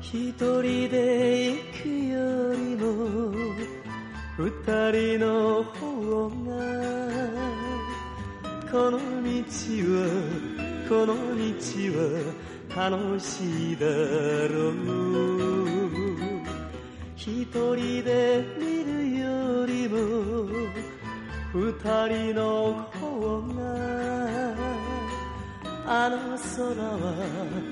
一人で行くよりも二人の方がこの道は楽しいだろう。一人で見るよりも二人の方があの空は